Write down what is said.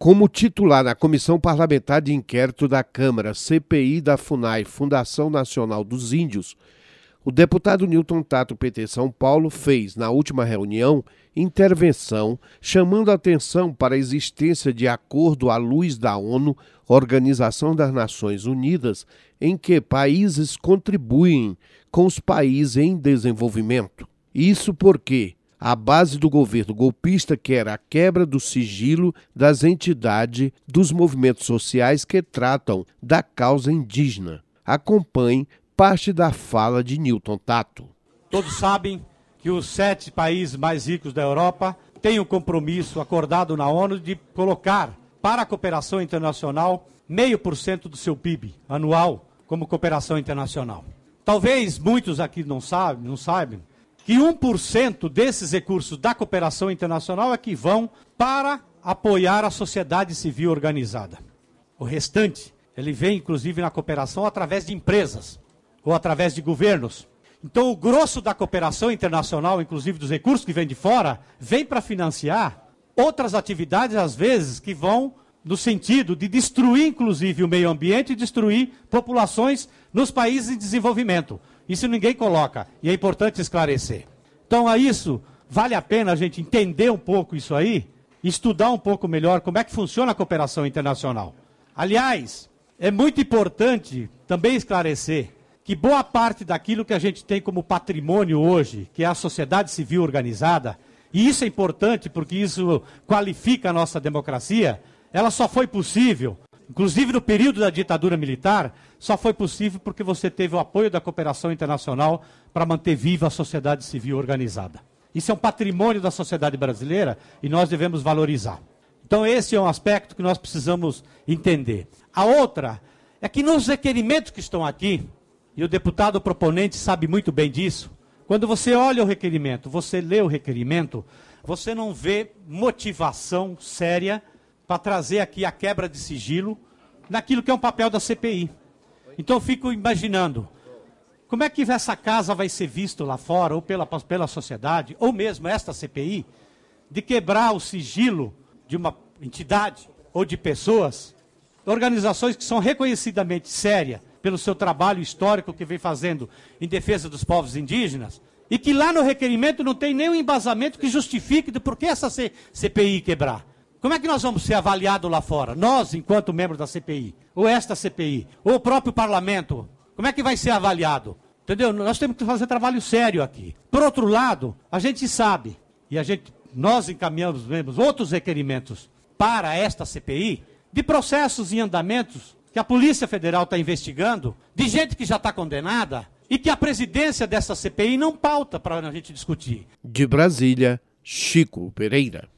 Como titular na Comissão Parlamentar de Inquérito da Câmara, CPI da FUNAI, Fundação Nacional dos Índios, o deputado Newton Tato, PT São Paulo, fez, na última reunião, intervenção chamando a atenção para a existência de acordo à luz da ONU, Organização das Nações Unidas, em que países contribuem com os países em desenvolvimento. Isso porque a base do governo golpista quer a quebra do sigilo das entidades dos movimentos sociais que tratam da causa indígena. Acompanhe parte da fala de Newton Tato. Todos sabem que os 7 países mais ricos da Europa têm um compromisso acordado na ONU de colocar para a cooperação internacional 0,5% do seu PIB anual como cooperação internacional. Talvez muitos aqui não saibam que 1% desses recursos da cooperação internacional é que vão para apoiar a sociedade civil organizada. O restante, ele vem inclusive na cooperação através de empresas ou através de governos. Então o grosso da cooperação internacional, inclusive dos recursos que vêm de fora, vem para financiar outras atividades, às vezes, que vão no sentido de destruir inclusive o meio ambiente e destruir populações nos países em desenvolvimento. Isso ninguém coloca, e é importante esclarecer. Então, a isso, vale a pena a gente entender um pouco isso aí, estudar um pouco melhor como é que funciona a cooperação internacional. Aliás, é muito importante também esclarecer que boa parte daquilo que a gente tem como patrimônio hoje, que é a sociedade civil organizada, e isso é importante porque isso qualifica a nossa democracia, ela só foi possível, inclusive no período da ditadura militar, só foi possível porque você teve o apoio da cooperação internacional para manter viva a sociedade civil organizada. Isso é um patrimônio da sociedade brasileira e nós devemos valorizar. Então esse é um aspecto que nós precisamos entender. A outra é que nos requerimentos que estão aqui, e o deputado proponente sabe muito bem disso, quando você olha o requerimento, você lê o requerimento, você não vê motivação séria para trazer aqui a quebra de sigilo naquilo que é um papel da CPI. Então eu fico imaginando, como é que essa casa vai ser vista lá fora, ou pela sociedade, ou mesmo esta CPI, de quebrar o sigilo de uma entidade ou de pessoas, organizações que são reconhecidamente sérias pelo seu trabalho histórico que vem fazendo em defesa dos povos indígenas, e que lá no requerimento não tem nenhum embasamento que justifique de por que essa CPI quebrar. Como é que nós vamos ser avaliados lá fora? Nós, enquanto membros da CPI, ou esta CPI, ou o próprio parlamento, como é que vai ser avaliado? Entendeu? Nós temos que fazer trabalho sério aqui. Por outro lado, a gente sabe, e nós encaminhamos mesmo outros requerimentos para esta CPI, de processos em andamentos que a Polícia Federal está investigando, de gente que já está condenada, e que a presidência dessa CPI não pauta para a gente discutir. De Brasília, Chico Pereira.